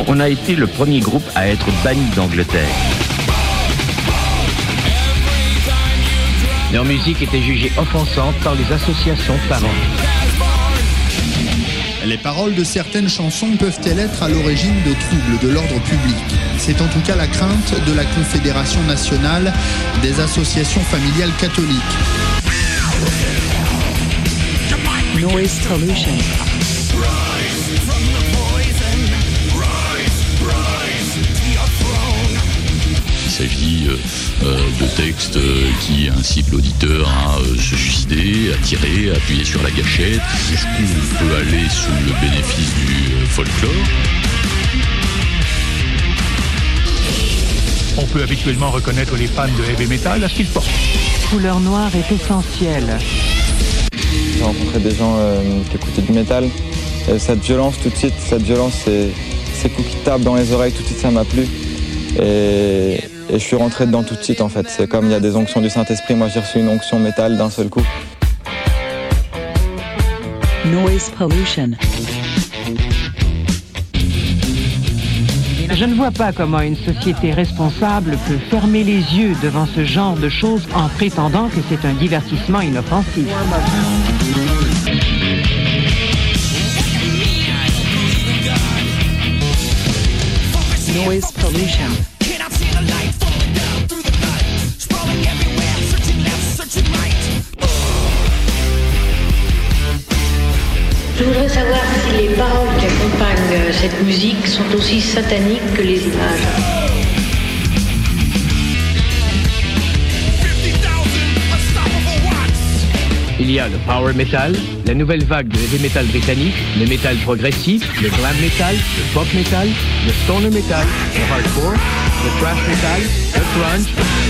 On a été le premier groupe à être banni d'Angleterre. Leur musique était jugée offensante par les associations de parents. Les paroles de certaines chansons peuvent-elles être à l'origine de troubles de l'ordre public ? C'est en tout cas la crainte de la Confédération nationale des associations familiales catholiques. Noise pollution. Il s'agit de textes qui incitent l'auditeur à se suicider, à tirer, à appuyer sur la gâchette. Est-ce qu'on peut aller sous le bénéfice du folklore ? On peut habituellement reconnaître les fans de heavy metal à ce qu'ils portent. Couleur noire est essentielle. J'ai rencontré des gens qui écoutaient du métal. Et cette violence, tout de suite, ces coups qui tapent dans les oreilles, tout de suite, ça m'a plu. Et je suis rentré dedans tout de suite, en fait. C'est comme il y a des onctions du Saint-Esprit. Moi, j'ai reçu une onction métal d'un seul coup. Noise pollution. Je ne vois pas comment une société responsable peut fermer les yeux devant ce genre de choses en prétendant que c'est un divertissement inoffensif. Noise pollution. Je voudrais savoir si les paroles qui accompagnent cette musique sont aussi sataniques que les images. Il y a le power metal, la nouvelle vague de heavy metal britannique, le metal progressif, le glam metal, le pop metal, le stoner metal, le hardcore, le thrash metal, le grunge.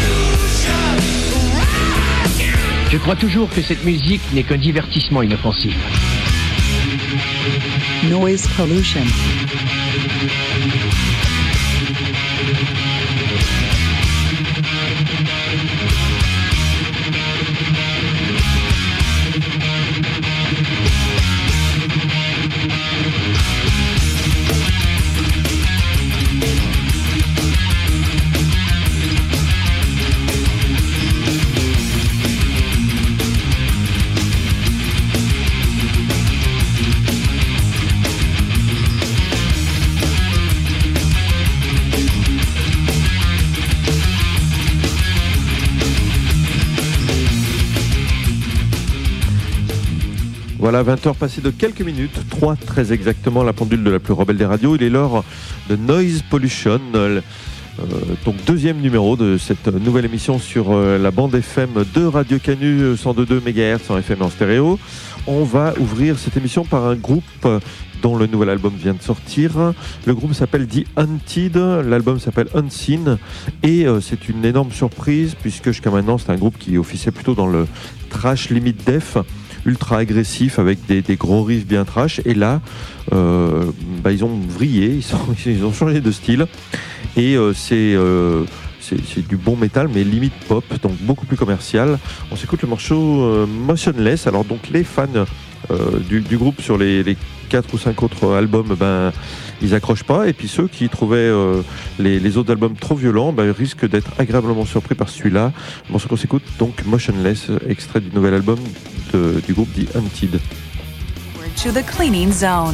Je crois toujours que cette musique n'est qu'un divertissement inoffensif. Noise pollution. Voilà, 20h passées de quelques minutes, 3 très exactement, la pendule de la plus rebelle des radios. Il est l'heure de Noise Pollution, donc deuxième numéro de cette nouvelle émission sur la bande FM de Radio Canu, 102.2 MHz en FM et en stéréo. On va ouvrir cette émission par un groupe dont le nouvel album vient de sortir. Le groupe s'appelle The Hunted, l'album s'appelle Unseen et c'est une énorme surprise puisque jusqu'à maintenant c'est un groupe qui officiait plutôt dans le trash limit def, ultra agressif avec des gros riffs bien trash, et là ils ont vrillé, ils ont changé de style et c'est du bon métal mais limite pop, donc beaucoup plus commercial. On s'écoute le morceau Motionless. Alors donc les fans du groupe sur les 4 ou 5 autres albums, ils accrochent pas, et puis ceux qui trouvaient les autres albums trop violents risquent d'être agréablement surpris par celui-là. Le morceau qu'on s'écoute, donc Motionless, extrait du nouvel album du groupe The Hunted. To the cleaning zone.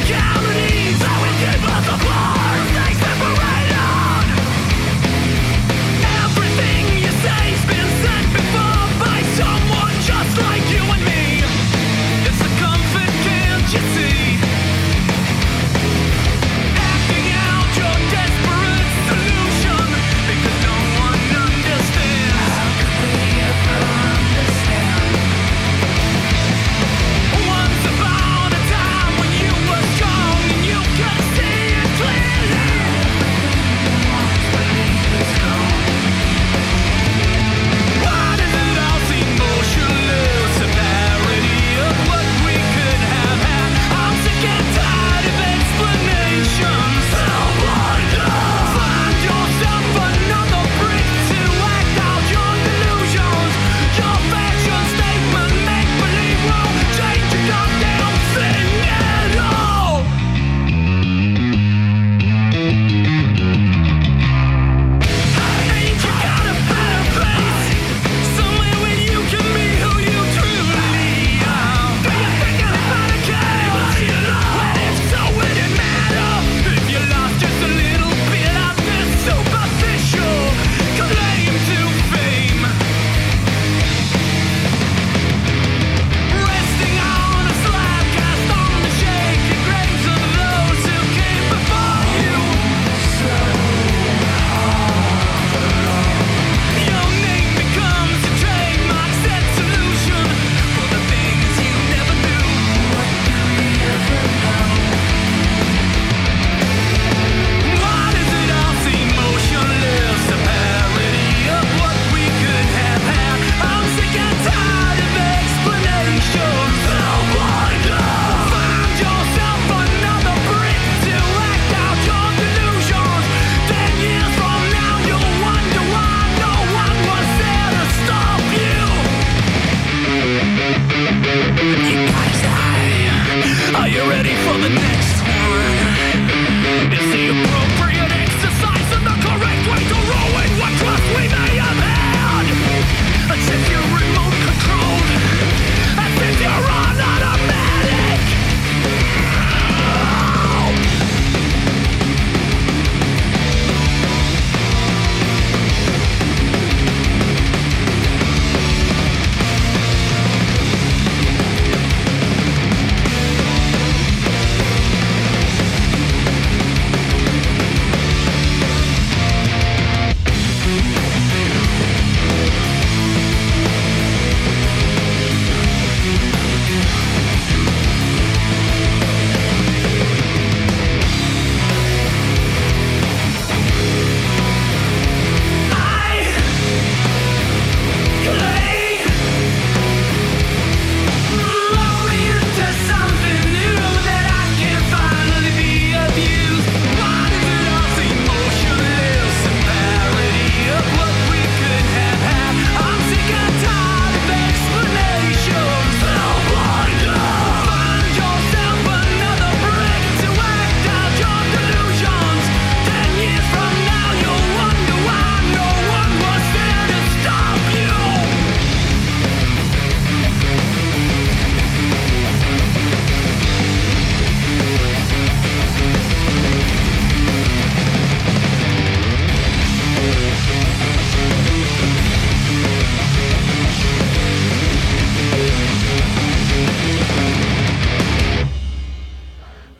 Technicalities, I will give us a bar, stay separated.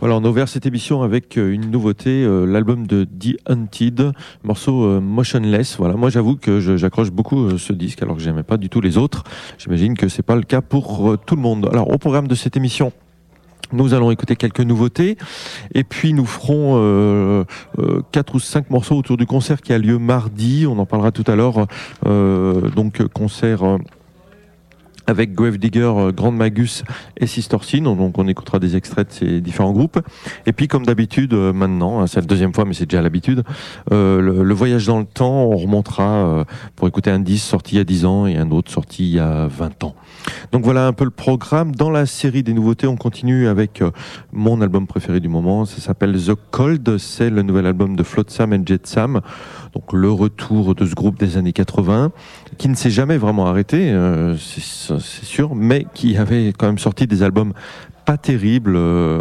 Voilà, on a ouvert cette émission avec une nouveauté, l'album de The Hunted, morceau Motionless. Voilà, moi j'avoue que j'accroche beaucoup ce disque alors que j'aimais pas du tout les autres. J'imagine que c'est pas le cas pour tout le monde. Alors au programme de cette émission, nous allons écouter quelques nouveautés et puis nous ferons 4 ou 5 morceaux autour du concert qui a lieu mardi. On en parlera tout à l'heure. Donc concert avec Gravedigger, Grand Magus et Sister Sin. Donc on écoutera des extraits de ces différents groupes. Et puis comme d'habitude maintenant, c'est la deuxième fois mais c'est déjà l'habitude, le voyage dans le temps, on remontera pour écouter un disque sorti il y a 10 ans et un autre sorti il y a 20 ans. Donc voilà un peu le programme. Dans la série des nouveautés, on continue avec mon album préféré du moment. Ça s'appelle The Cold. C'est le nouvel album de Flotsam and Jetsam. Donc le retour de ce groupe des années 80, qui ne s'est jamais vraiment arrêté, c'est sûr, mais qui avait quand même sorti des albums pas terribles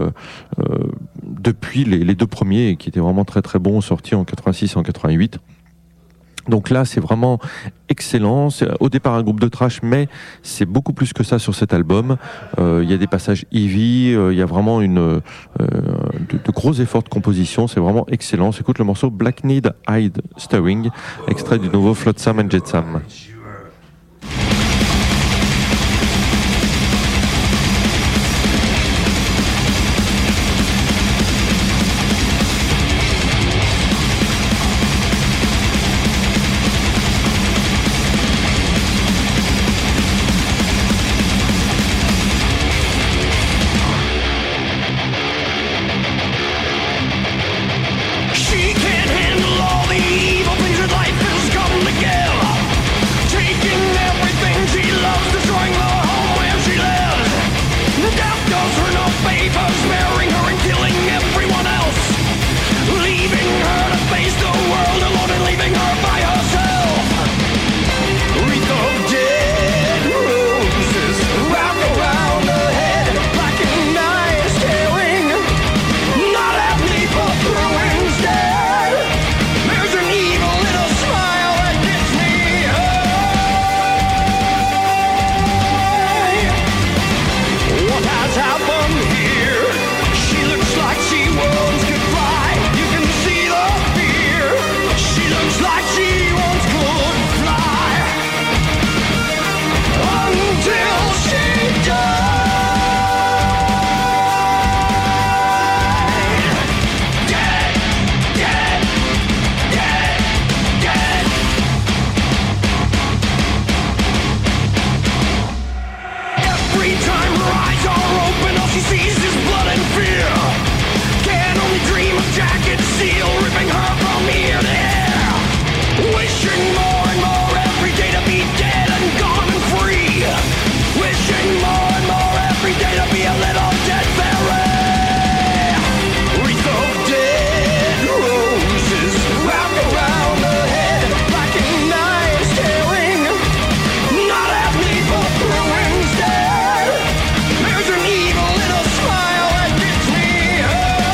depuis les 2 premiers, qui étaient vraiment très très bons, sortis en 86 et en 88. Donc là, c'est vraiment excellent. C'est au départ un groupe de thrash, mais c'est beaucoup plus que ça sur cet album. Il y a des passages heavy, il y a vraiment de gros efforts de composition. C'est vraiment excellent. On s'écoute le morceau Black Need Eyed Stirring, extrait du nouveau Flotsam and Jetsam.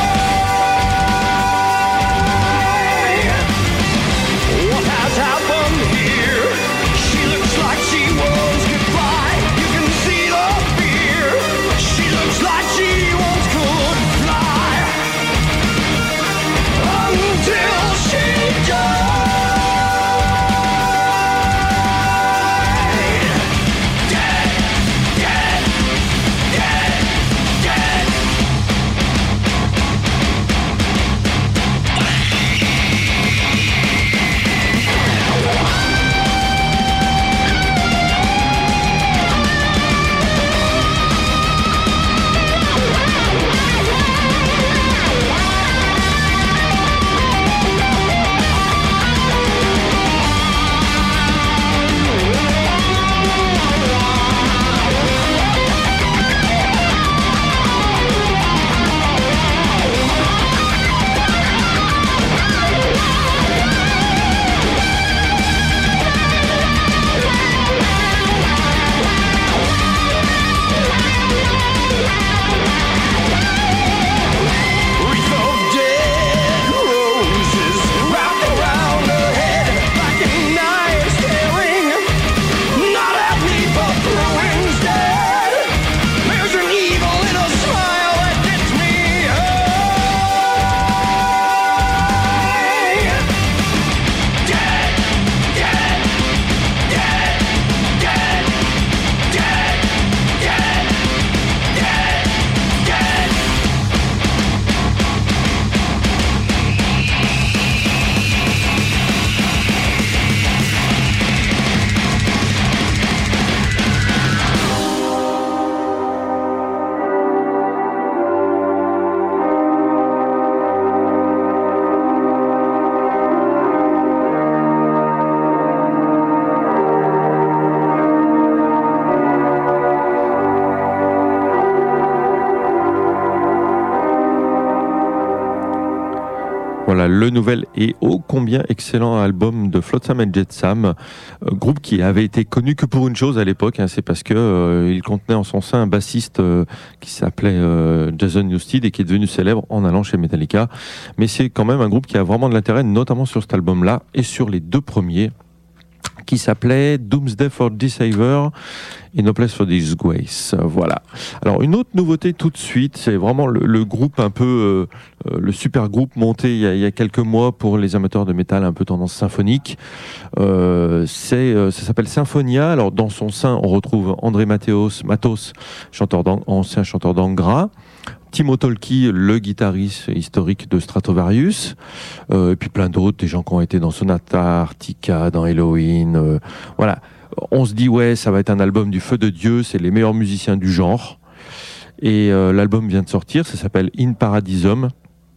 What has happened? Voilà, le nouvel et ô combien excellent album de Flotsam and Jetsam, groupe qui avait été connu que pour une chose à l'époque, c'est parce que il contenait en son sein un bassiste qui s'appelait Jason Newsted et qui est devenu célèbre en allant chez Metallica. Mais c'est quand même un groupe qui a vraiment de l'intérêt, notamment sur cet album-là et sur les 2 premiers, qui s'appelait Doomsday for Deceiver et No Place for Disgrace. Voilà. Alors une autre nouveauté tout de suite, c'est vraiment le groupe un peu, le super groupe monté il y a quelques mois pour les amateurs de métal un peu tendance symphonique. Ça s'appelle Symphonia. Alors dans son sein, on retrouve André Matos, ancien chanteur d'Angra. Timo Tolkki, le guitariste historique de Stratovarius, et puis plein d'autres, des gens qui ont été dans Sonata Arctica, dans Helloween. Voilà, on se dit ouais, ça va être un album du feu de Dieu, c'est les meilleurs musiciens du genre. Et l'album vient de sortir, ça s'appelle In Paradisum.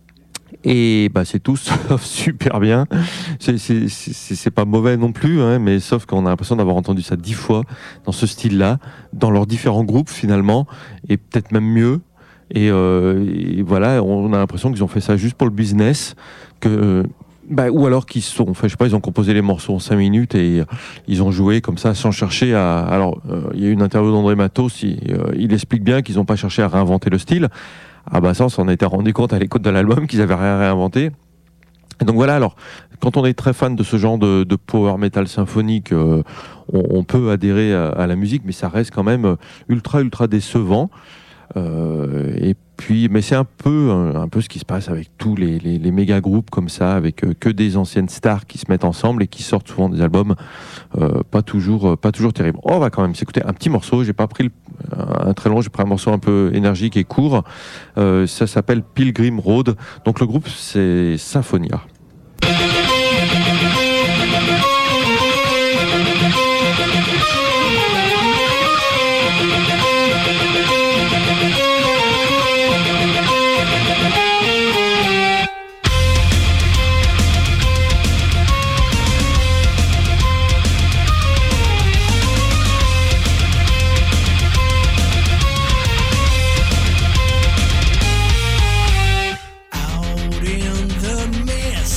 Et c'est tout sauf super bien. C'est pas mauvais non plus, mais sauf qu'on a l'impression d'avoir entendu ça 10 fois dans ce style-là, dans leurs différents groupes finalement, et peut-être même mieux. Et voilà, on a l'impression qu'ils ont fait ça juste pour le business, ou alors qu'ils ils ont composé les morceaux en 5 minutes et ils ont joué comme ça sans chercher à. Alors, il y a une interview d'André Matos, il explique bien qu'ils n'ont pas cherché à réinventer le style. Ça, on s'en était rendu compte à l'écoute de l'album qu'ils avaient rien réinventé. Et donc voilà, alors, quand on est très fan de ce genre de power metal symphonique, on peut adhérer à la musique, mais ça reste quand même ultra décevant. Et puis, mais c'est un peu ce qui se passe avec tous les méga groupes comme ça, avec que des anciennes stars qui se mettent ensemble et qui sortent souvent des albums pas toujours terribles. On va quand même s'écouter un petit morceau. J'ai pas pris un très long, j'ai pris un morceau un peu énergique et court. Ça s'appelle Pilgrim Road. Donc le groupe c'est Symphonia. Out in the mist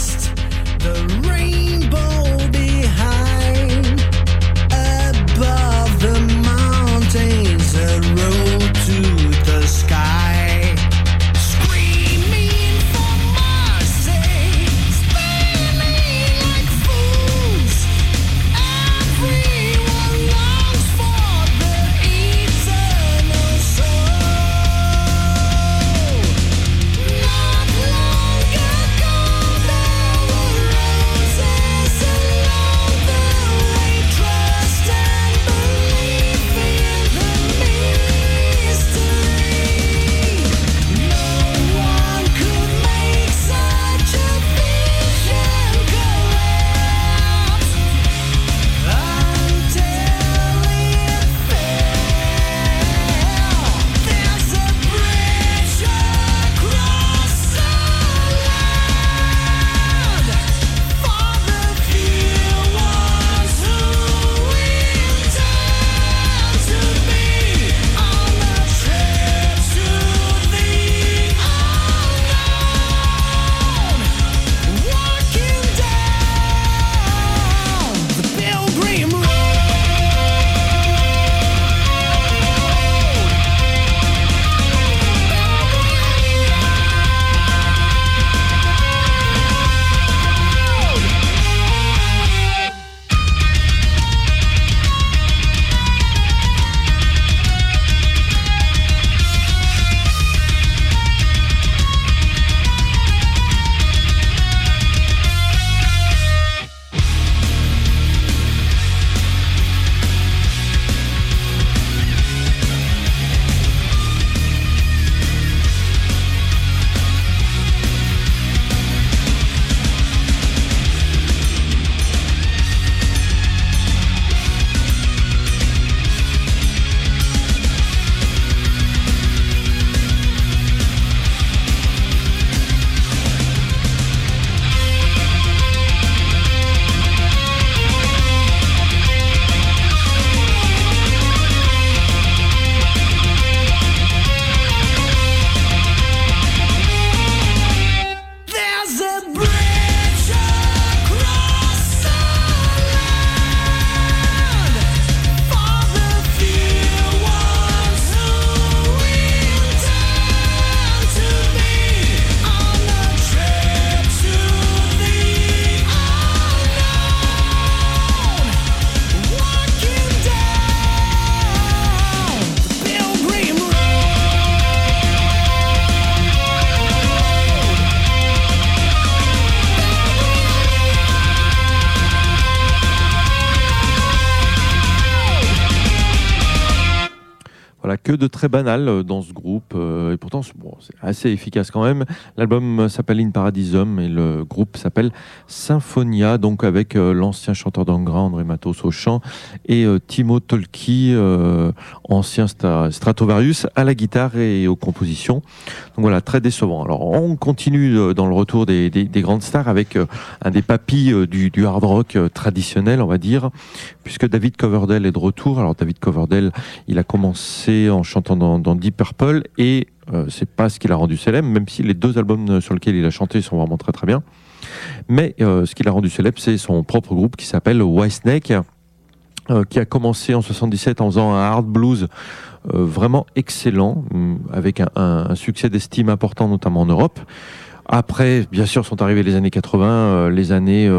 Voilà, que de très banal dans ce groupe, et pourtant c'est assez efficace quand même. L'album s'appelle In Paradisum et le groupe s'appelle Symphonia, donc avec l'ancien chanteur d'Angra, André Matos au chant, et Timo Tolkki, ancien Stratovarius, à la guitare et aux compositions. Donc voilà, très décevant. Alors on continue dans le retour des grandes stars avec un des papis du hard rock traditionnel, on va dire, puisque David Coverdale est de retour. Alors David Coverdale, il a commencé en chantant dans Deep Purple et c'est pas ce qui l'a rendu célèbre, même si les 2 albums sur lesquels il a chanté sont vraiment très très bien. Mais ce qui l'a rendu célèbre, c'est son propre groupe qui s'appelle Whitesnake, qui a commencé en 77 en faisant un hard blues vraiment excellent, avec un succès d'estime important, notamment en Europe. Après, bien sûr, sont arrivées les années 80, les années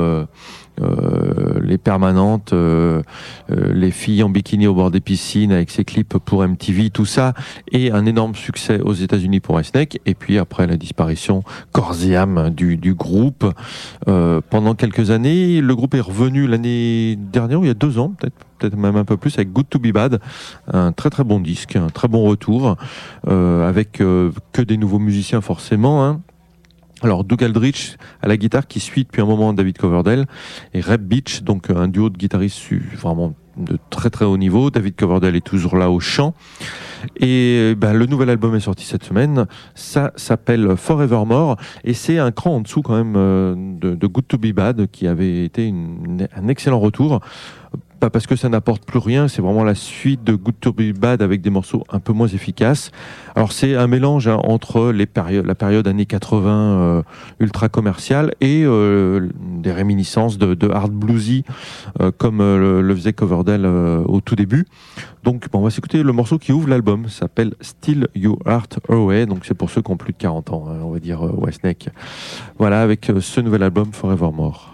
les permanentes, les filles en bikini au bord des piscines avec ses clips pour MTV, tout ça, et un énorme succès aux États-Unis pour Whitesnake. Et puis après la disparition corps et âme du groupe pendant quelques années. Le groupe est revenu l'année dernière, ou il y a 2 ans, peut-être même un peu plus, avec Good to Be Bad, un très très bon disque, un très bon retour, avec que des nouveaux musiciens forcément, hein. Alors Doug Aldrich à la guitare, qui suit depuis un moment David Coverdale, et Reb Beach, donc un duo de guitaristes vraiment de très très haut niveau. David Coverdale est toujours là au chant. Et le nouvel album est sorti cette semaine, ça s'appelle Forevermore, et c'est un cran en dessous quand même de Good to Be Bad, qui avait été un excellent retour. Pas parce que ça n'apporte plus rien, c'est vraiment la suite de Good to Be Bad avec des morceaux un peu moins efficaces. Alors c'est un mélange entre la période années 80 ultra commerciale et des réminiscences de hard bluesy comme le faisait Coverdale au tout début. Donc on va s'écouter le morceau qui ouvre l'album, ça s'appelle Steal Your Heart Away, donc c'est pour ceux qui ont plus de 40 ans, on va dire Whitesnake. Voilà, avec ce nouvel album Forevermore.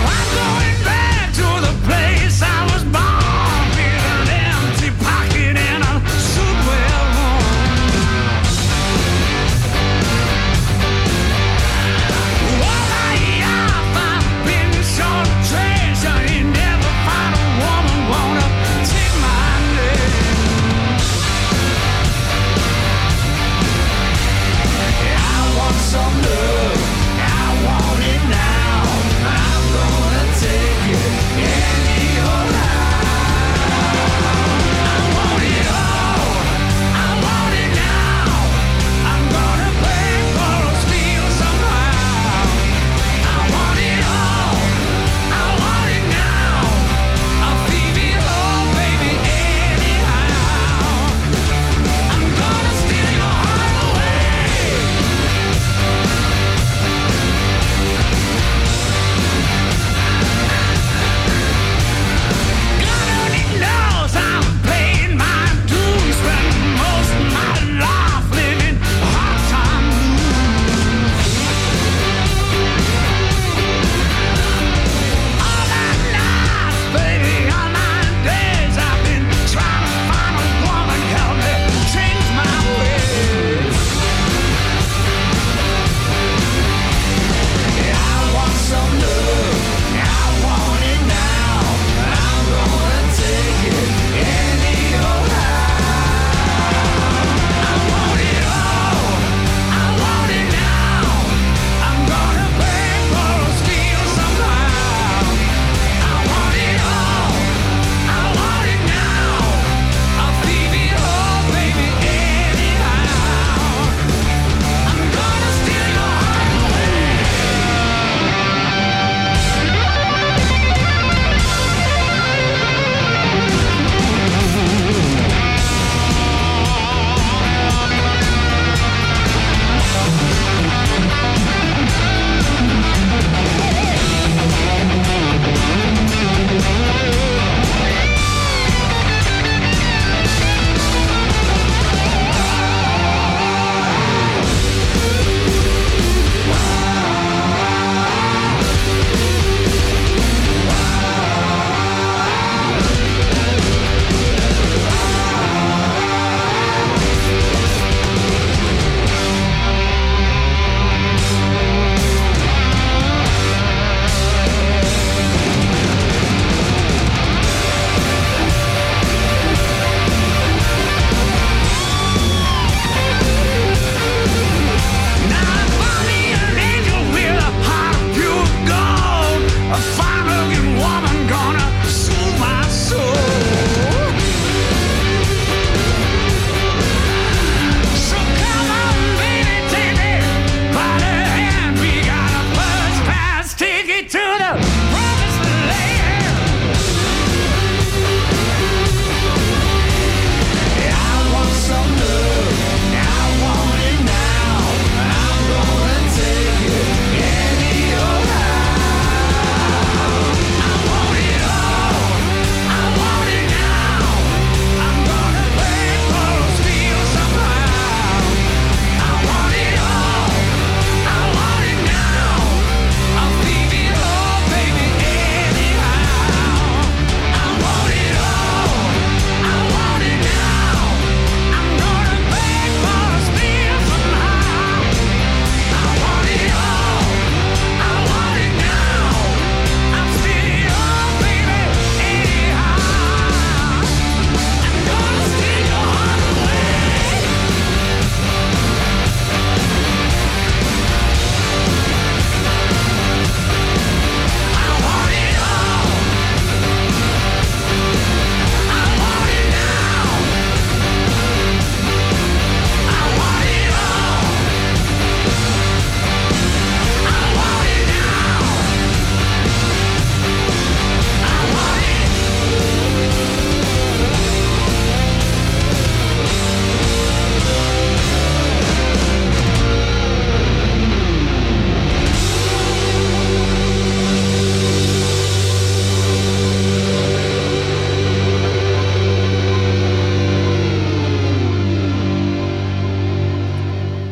Place I was born with an empty pocket and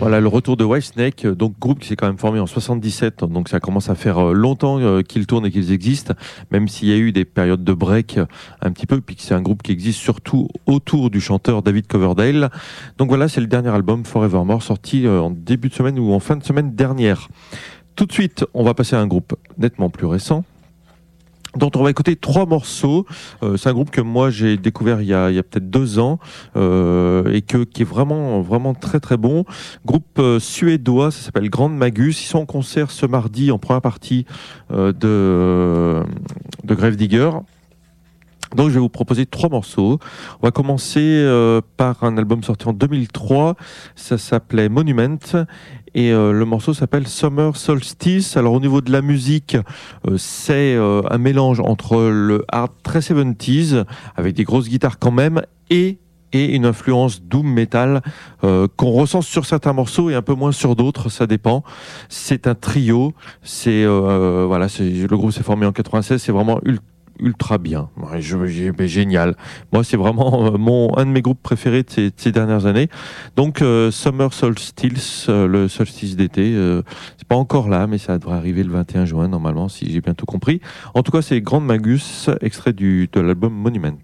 Voilà, le retour de Whitesnake, donc groupe qui s'est quand même formé en 77, donc ça commence à faire longtemps qu'ils tournent et qu'ils existent, même s'il y a eu des périodes de break un petit peu, puis que c'est un groupe qui existe surtout autour du chanteur David Coverdale. Donc voilà, c'est le dernier album Forevermore, sorti en début de semaine ou en fin de semaine dernière. Tout de suite, on va passer à un groupe nettement plus récent, dont on va écouter 3 morceaux. C'est un groupe que moi j'ai découvert il y a peut-être 2 ans et qui est vraiment très très bon. Groupe suédois, ça s'appelle Grand Magus. Ils sont en concert ce mardi en première partie de Gravedigger. Donc je vais vous proposer 3 morceaux. On va commencer par un album sorti en 2003. Ça s'appelait Monument. Et le morceau s'appelle Summer Solstice. Alors au niveau de la musique, c'est un mélange entre le hard très 70s, avec des grosses guitares quand même, et une influence doom metal qu'on ressent sur certains morceaux et un peu moins sur d'autres, ça dépend. C'est un trio. Le groupe s'est formé en 96. C'est vraiment ultra bien, génial. Moi, c'est vraiment un de mes groupes préférés de ces dernières années. Donc, Summer Solstice, le solstice d'été, c'est pas encore là, mais ça devrait arriver le 21 juin normalement, si j'ai bien tout compris. En tout cas, c'est Grand Magus, extrait de l'album Monument.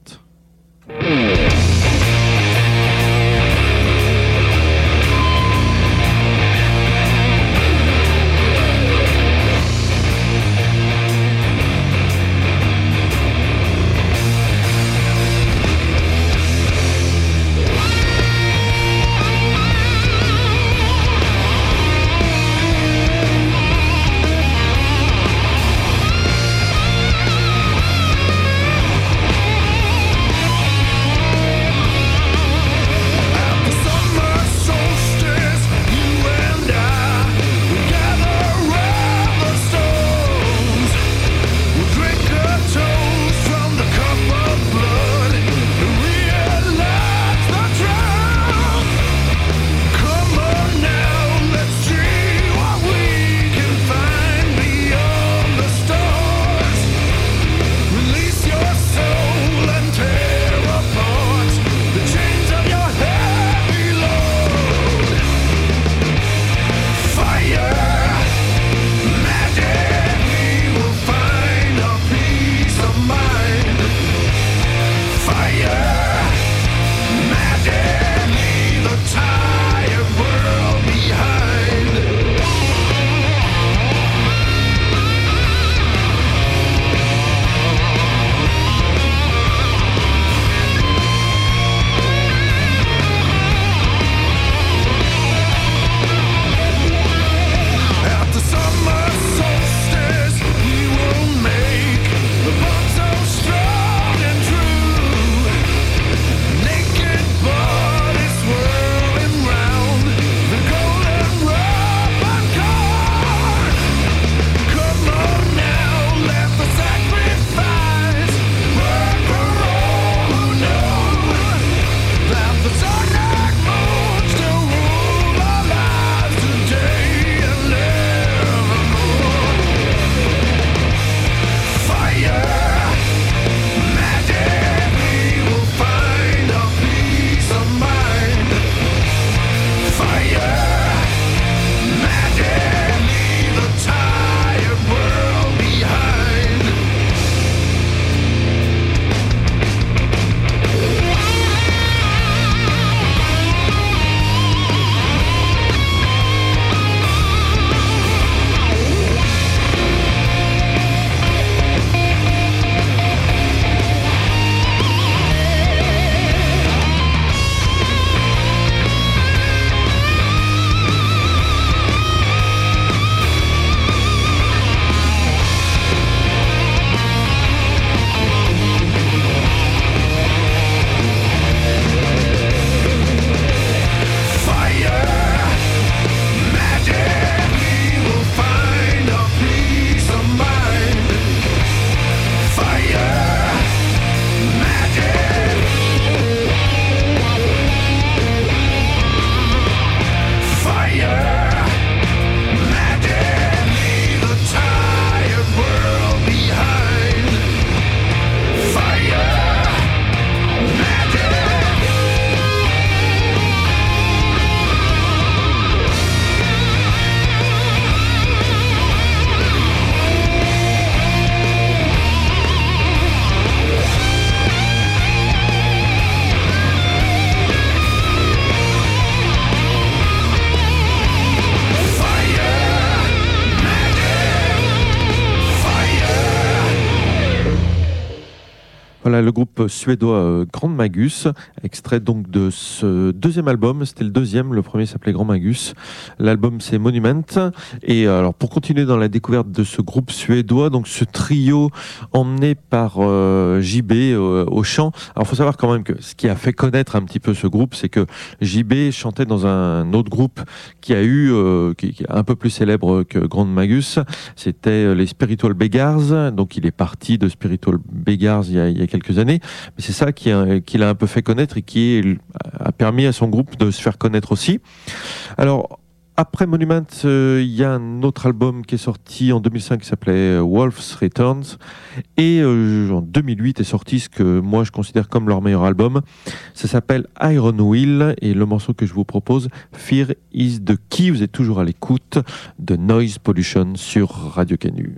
Voilà le groupe suédois Grand Magus, extrait donc de ce deuxième album. C'était le deuxième, le premier s'appelait Grand Magus. L'album c'est Monument. Et alors pour continuer dans la découverte de ce groupe suédois, donc ce trio emmené par JB au chant. Alors il faut savoir quand même que ce qui a fait connaître un petit peu ce groupe, c'est que JB chantait dans un autre groupe qui a eu, qui est un peu plus célèbre que Grand Magus. C'était les Spiritual Beggars. Donc il est parti de Spiritual Beggars il y a quelques années. Mais c'est ça qui l'a un peu fait connaître et qui a permis à son groupe de se faire connaître aussi. Alors, après Monument, il y a un autre album qui est sorti en 2005 qui s'appelait Wolf's Returns. Et en 2008 est sorti ce que moi je considère comme leur meilleur album. Ça s'appelle Iron Will. Et le morceau que je vous propose, Fear is the Key. Vous êtes toujours à l'écoute de Noise Pollution sur Radio Canu.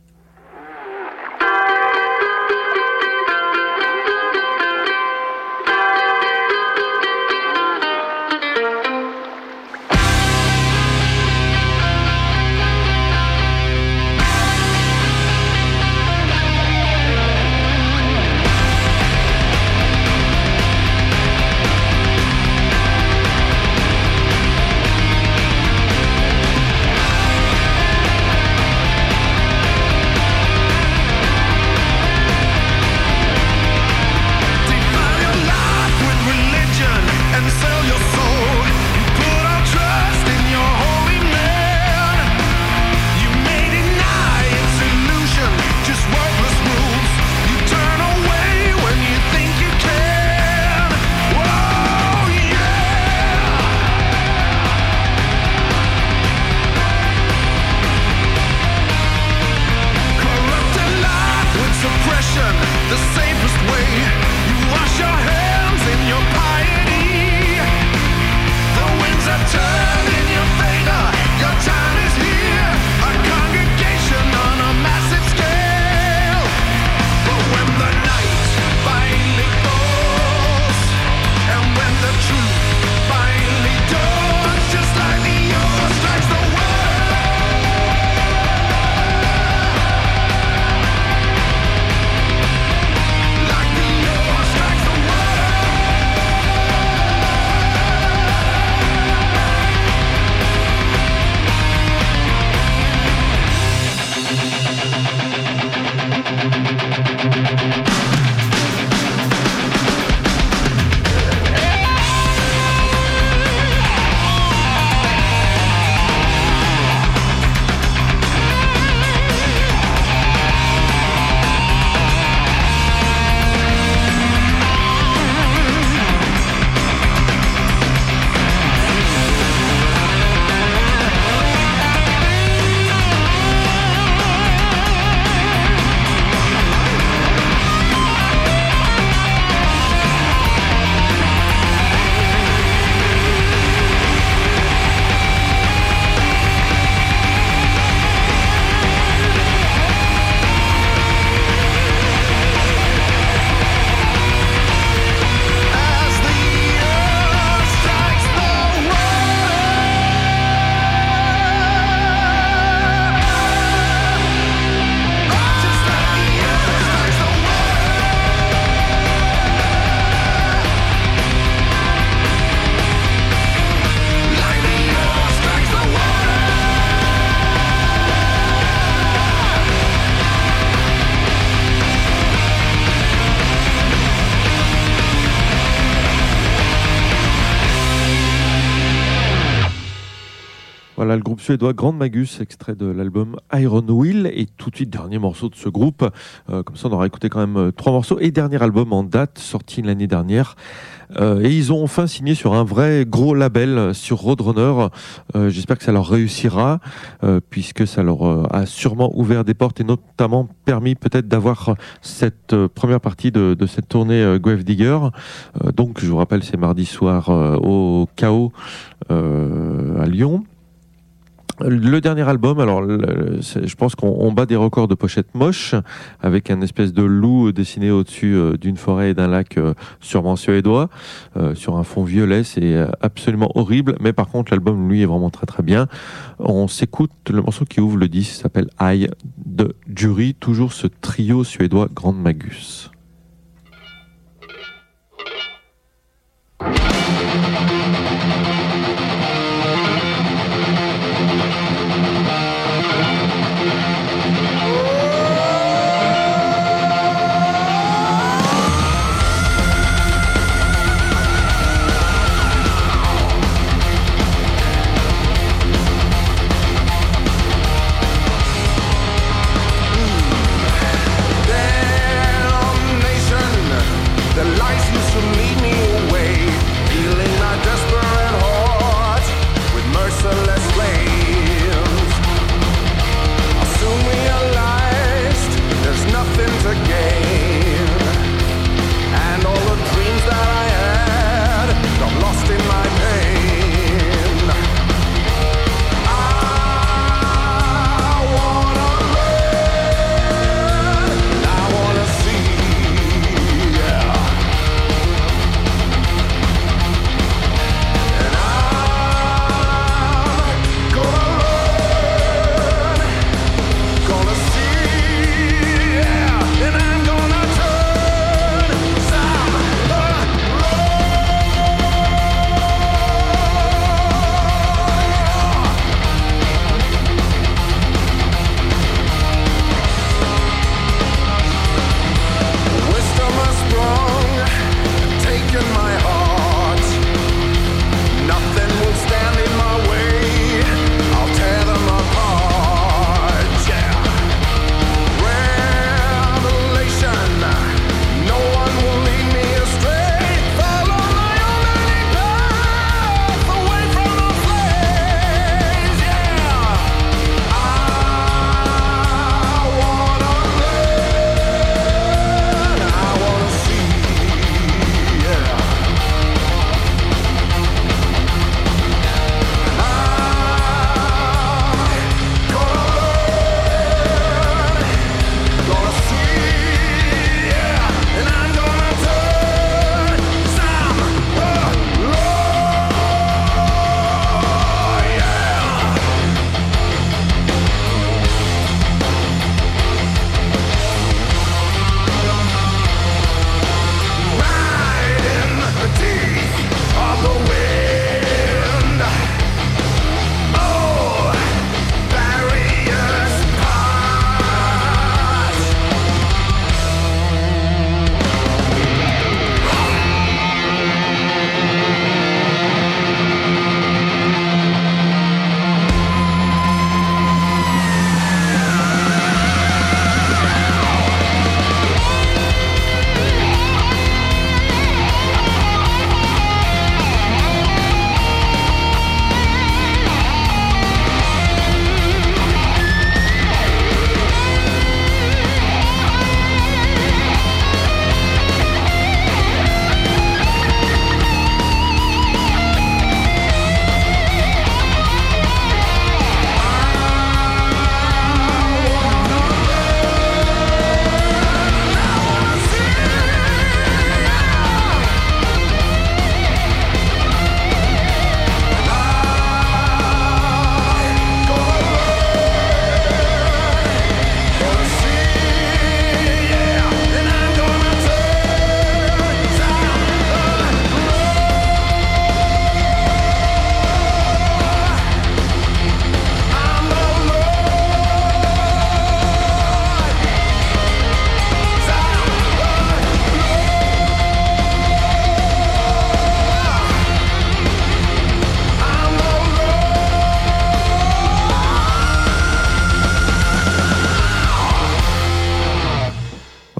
Voilà le groupe suédois Grand Magus, extrait de l'album Iron Will. Et tout de suite, dernier morceau de ce groupe. Comme ça, on aura écouté quand même 3 morceaux. Et dernier album en date, sorti l'année dernière. Et ils ont enfin signé sur un vrai gros label, sur Roadrunner. J'espère que ça leur réussira, puisque ça leur a sûrement ouvert des portes et notamment permis peut-être d'avoir cette première partie de cette tournée Gravedigger. Donc, je vous rappelle, c'est mardi soir au Chaos à Lyon. Le dernier album, alors je pense qu'on bat des records de pochettes moches, avec un espèce de loup dessiné au-dessus d'une forêt et d'un lac sûrement suédois, sur un fond violet. C'est absolument horrible, mais par contre l'album lui est vraiment très très bien. On s'écoute le morceau qui ouvre le disque, s'appelle Eye de Jury, toujours ce trio suédois Grand Magus.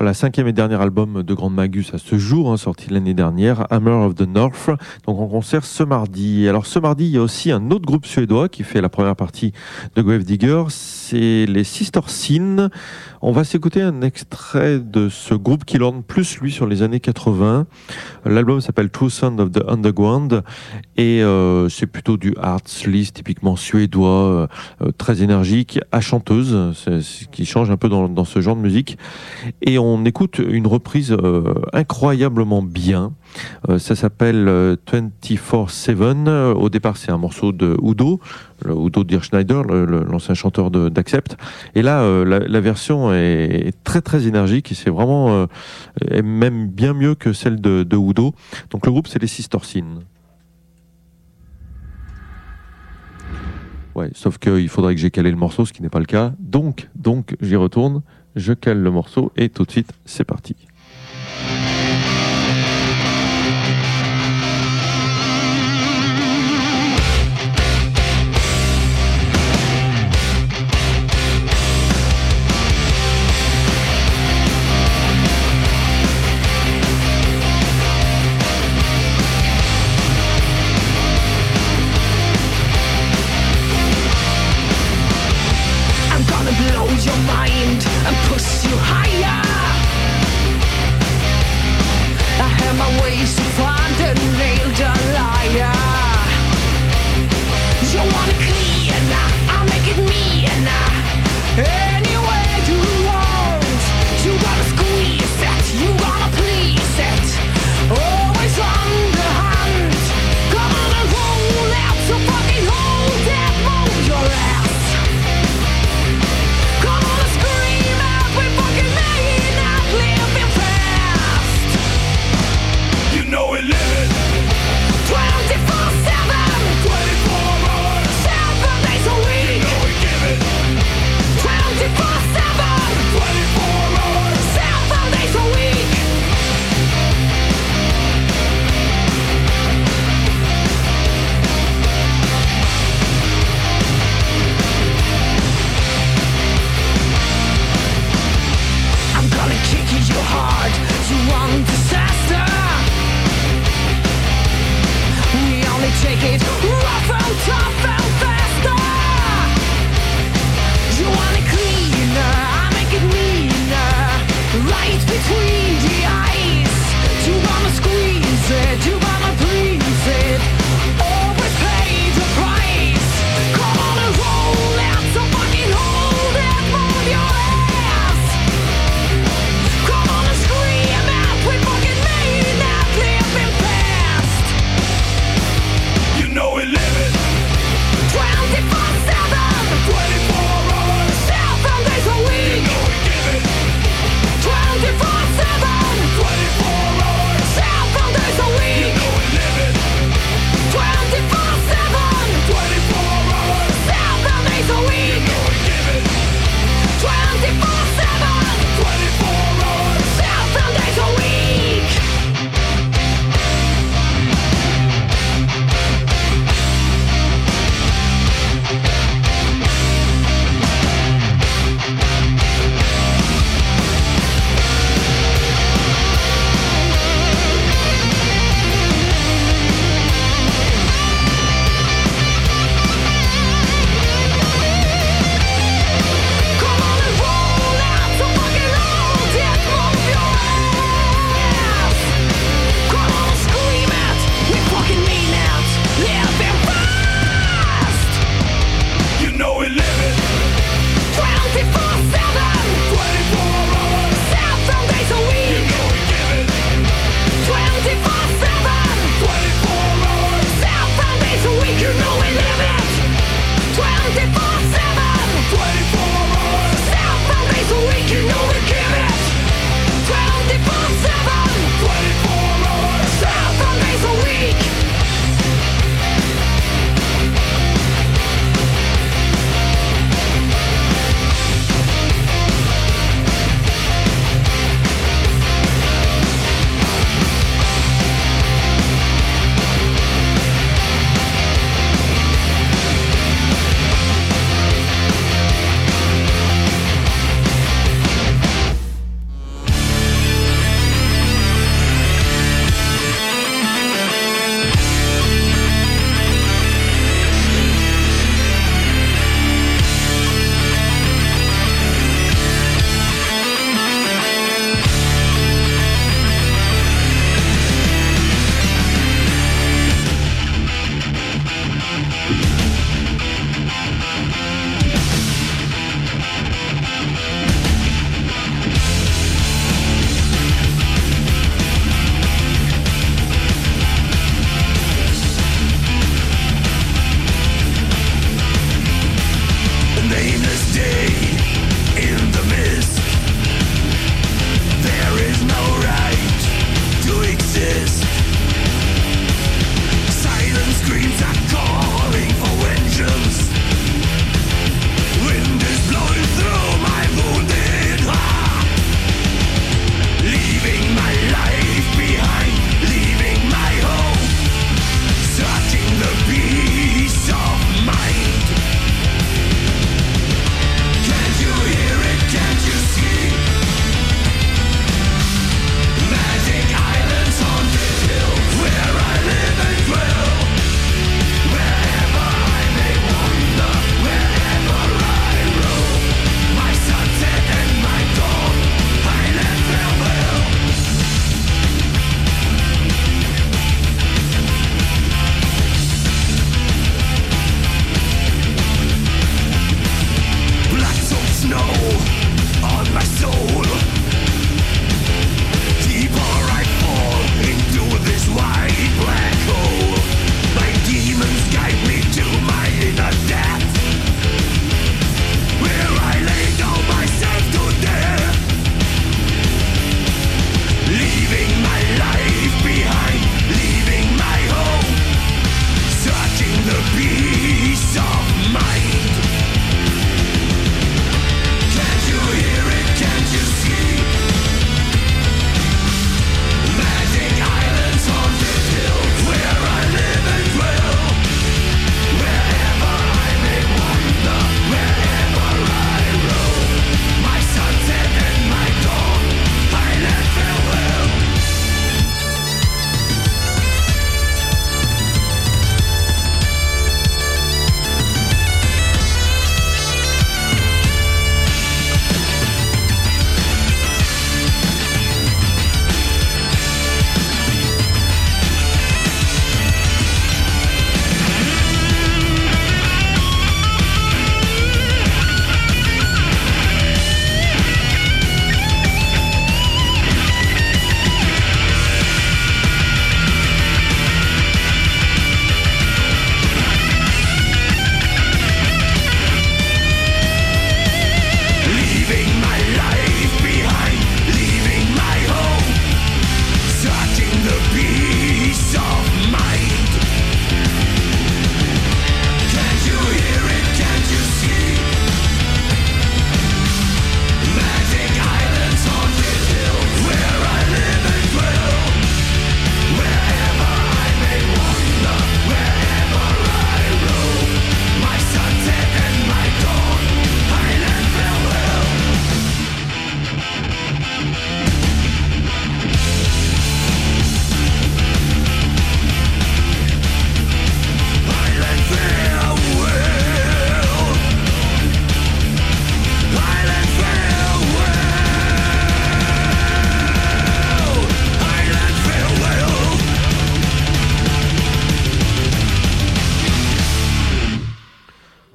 Voilà, 5e et dernier album de Grande Magus à ce jour, sorti l'année dernière, Hammer of the North, donc en concert ce mardi. Alors ce mardi, il y a aussi un autre groupe suédois qui fait la première partie de Gravedigger, c'est les Sister Sin. On va s'écouter un extrait de ce groupe qui l'orne plus, lui, sur les années 80. L'album s'appelle True Sound of the Underground et c'est plutôt du Heartsley, typiquement suédois, très énergique, à chanteuse, c'est ce qui change un peu dans ce genre de musique. Et on écoute une reprise incroyablement bien. Ça s'appelle 24/7. Au départ, c'est un morceau de Udo Dirschneider, l'ancien chanteur d'Accept. Et là, la version est très très énergique et c'est vraiment est même bien mieux que celle de Udo. Donc le groupe, c'est les Sister Sin. Ouais, sauf qu'il faudrait que j'ai calé le morceau, ce qui n'est pas le cas. Donc j'y retourne, je cale le morceau et tout de suite, c'est parti. Blow your mind and push you higher.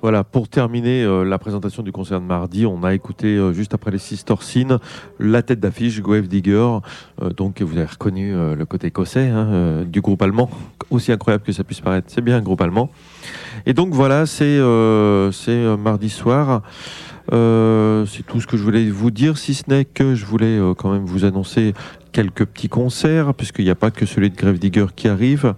Voilà, pour terminer la présentation du concert de mardi, on a écouté juste après les Sister Sin la tête d'affiche Gravedigger. Donc vous avez reconnu le côté écossais du groupe allemand, aussi incroyable que ça puisse paraître, c'est bien un groupe allemand. Et donc voilà, c'est mardi soir. C'est tout ce que je voulais vous dire, si ce n'est que je voulais quand même vous annoncer quelques petits concerts, puisqu'il n'y a pas que celui de Gravedigger qui arrive.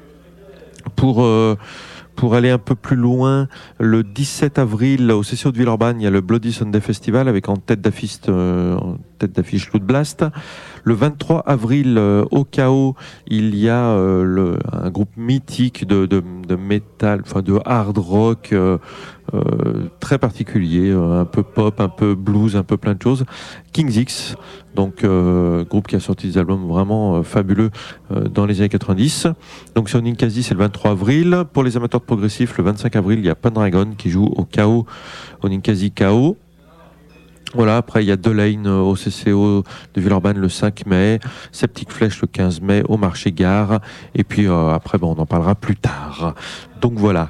Pour aller un peu plus loin, le 17 avril, au CCO de Villeurbanne, il y a le Bloody Sunday Festival avec en tête d'affiche Loot Blast. Le 23 avril, au Chaos, il y a un groupe mythique de métal, enfin de hard rock très particulier, un peu pop, un peu blues, un peu plein de choses. Kings X, donc groupe qui a sorti des albums vraiment fabuleux dans les années 90. Donc sur Ninkasi, c'est le 23 avril. Pour les amateurs de progressif, le 25 avril, il y a Pendragon qui joue au Chaos, au Ninkasi Chaos. Voilà, après il y a Delane au CCO de Villeurbanne le 5 mai, Septic Flèche le 15 mai au Marché Gare, et puis après on en parlera plus tard. Donc voilà.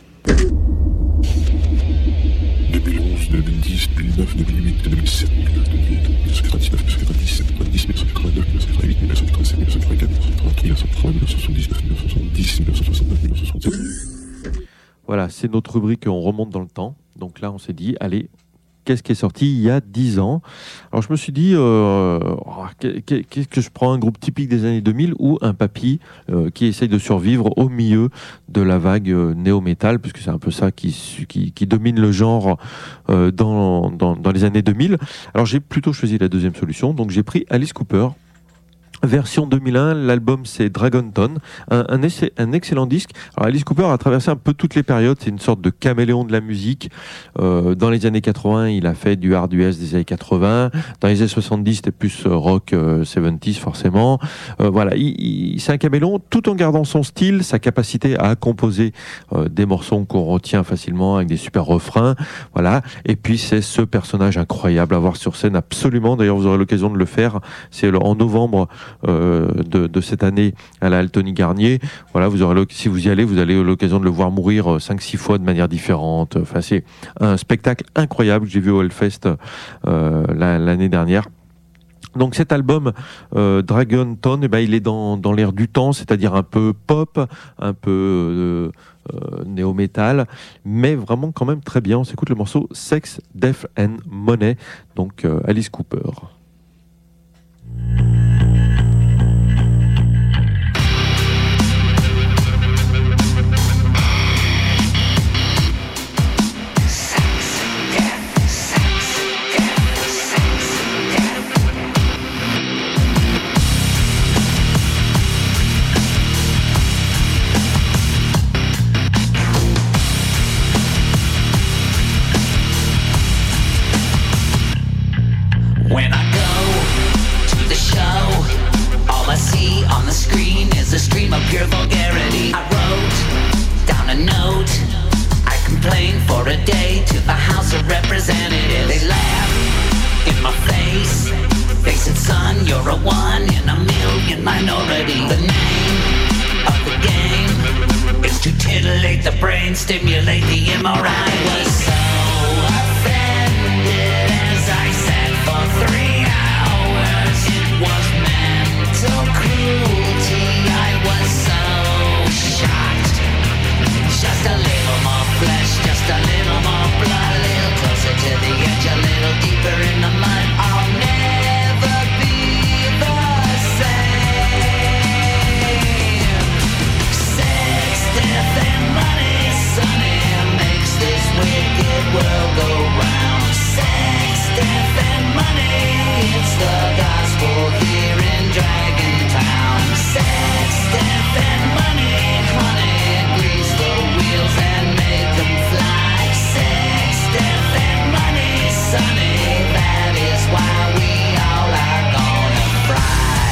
2011, 2010, 2009, 2008, 2007, 1999, 1997, 1999, 1988, 1987, 1984, 1983, 1979, 1970, 1969, 1967. Voilà, c'est notre rubrique, on remonte dans le temps. Donc là, on s'est dit, allez, qu'est-ce qui est sorti il y a 10 ans? Alors je me suis dit, qu'est-ce que je prends, un groupe typique des années 2000 ou un papy qui essaye de survivre au milieu de la vague néo-métal, puisque c'est un peu ça qui domine le genre dans les années 2000. Alors j'ai plutôt choisi la deuxième solution, donc j'ai pris Alice Cooper. Version 2001, l'album c'est Dragonton, un excellent disque. Alors Alice Cooper a traversé un peu toutes les périodes, c'est une sorte de caméléon de la musique. Dans les années 80, il a fait du hard US des années 80. Dans les années 70, c'était plus rock 70s forcément. Voilà, c'est un caméléon tout en gardant son style, sa capacité à composer des morceaux qu'on retient facilement avec des super refrains. Voilà, et puis c'est ce personnage incroyable à voir sur scène absolument. D'ailleurs, vous aurez l'occasion de le faire. C'est en novembre de cette année à la Altony Garnier. Voilà, si vous y allez, vous avez l'occasion de le voir mourir 5-6 fois de manière différente. Enfin, c'est un spectacle incroyable que j'ai vu au Hellfest l'année dernière. Donc cet album Dragonton, il est dans l'air du temps, c'est-à-dire un peu pop, un peu néo-metal, mais vraiment quand même très bien. On s'écoute le morceau Sex, Death and Money, donc Alice Cooper. When I go to the show, all I see on the screen is a stream of pure vulgarity. I wrote down a note, I complained for a day to the House of Representatives. They laugh in my face, they said, son, you're a 1 in a million minority. The name of the game is to titillate the brain, stimulate the MRI. I was so offended as I sat for 3 hours. It was mental cruelty. I was so shocked. Just a little more flesh, just a little more blood, a little closer to the edge, a little deeper in the mud. I'll never be the same. Sex, death and money, sonny, makes this wicked world go round. Sex, death and money, it's the gospel here in Dragon Town. Sex, death and money, honey, grease the wheels and make them fly. Sex, death and money, sonny, that is why we all are gonna fry.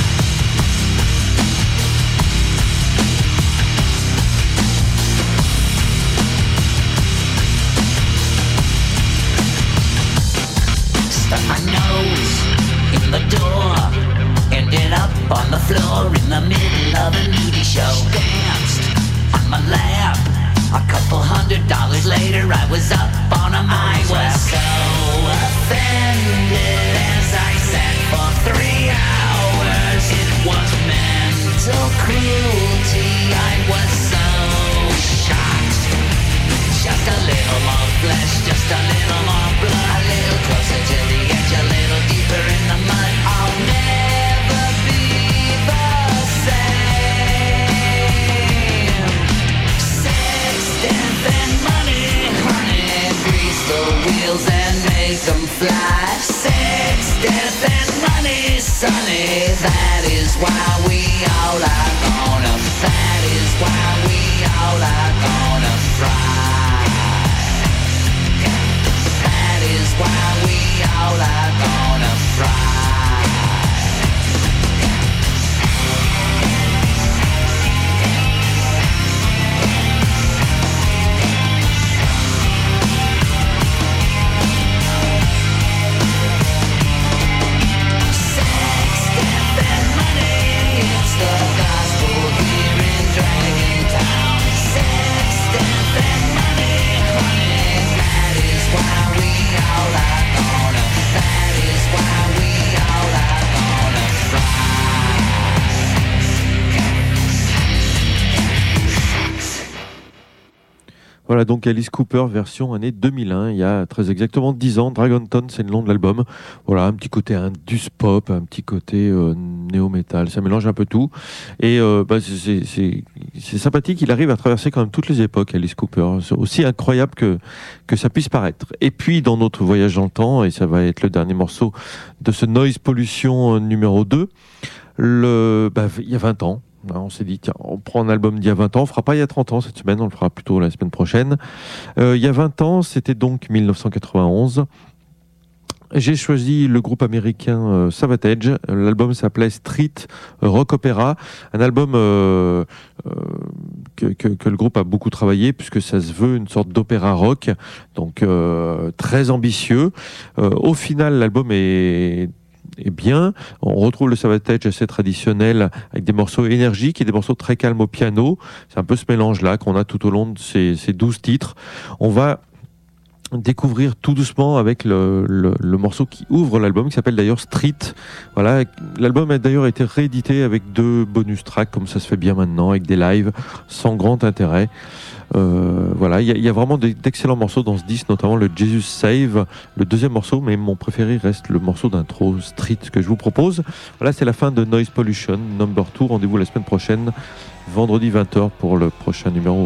Stuck my nose in the door, ended up on the floor in the middle of a nudie show. Danced on my lap A couple $100 later, I was up on 'em. I was so offended as I sat for 3 hours. It was mental cruelty. I was so shocked. Just a little more flesh, just a little more blood, a little closer to the edge, a little deeper in the mud. I'll never be the same. Sex, death, and money, honey, grease the wheels and make them fly. Sex, death, and money, sonny, that is why we all are gonna, that is why we all are gonna fry. That is why we all are gonna fry. Voilà donc Alice Cooper version année 2001, il y a très exactement 10 ans. Dragonton, c'est le nom de l'album. Voilà, un petit côté indus pop, un petit côté néo-metal, ça mélange un peu tout. Et c'est sympathique, il arrive à traverser quand même toutes les époques, Alice Cooper. C'est aussi incroyable que ça puisse paraître. Et puis dans notre voyage dans le temps, et ça va être le dernier morceau de ce Noise Pollution numéro 2, il y a 20 ans. On s'est dit, tiens, on prend un album d'il y a 20 ans, on ne fera pas il y a 30 ans cette semaine, on le fera plutôt la semaine prochaine. Il y a 20 ans, c'était donc 1991. J'ai choisi le groupe américain Savatage. L'album s'appelait Street Rock Opera, un album que le groupe a beaucoup travaillé puisque ça se veut une sorte d'opéra rock, donc très ambitieux. Au final, l'album est bien, on retrouve le Savatage assez traditionnel avec des morceaux énergiques et des morceaux très calmes au piano. C'est un peu ce mélange-là qu'on a tout au long de ces 12 titres. On va découvrir tout doucement avec le morceau qui ouvre l'album, qui s'appelle d'ailleurs Street. Voilà, l'album a d'ailleurs été réédité avec 2 bonus tracks, comme ça se fait bien maintenant, avec des lives sans grand intérêt. Voilà, il y a vraiment d'excellents morceaux dans ce disque, notamment le Jesus Save, le deuxième morceau, mais mon préféré reste le morceau d'intro Street que je vous propose. Voilà, c'est la fin de Noise Pollution Number 2. Rendez-vous la semaine prochaine, vendredi 20h pour le prochain numéro.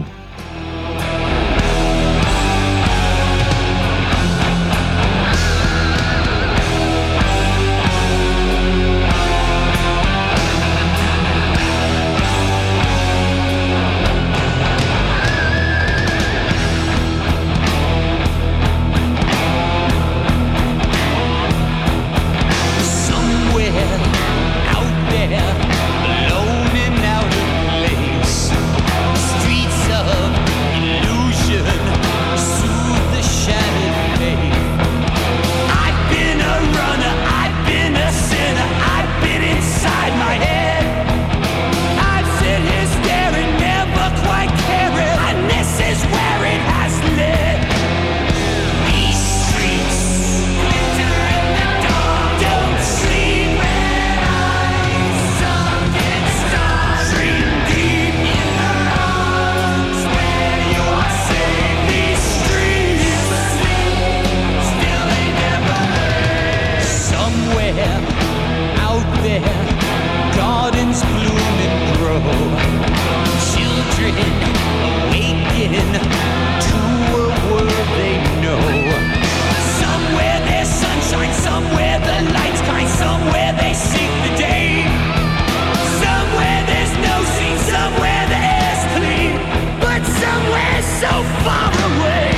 So far away.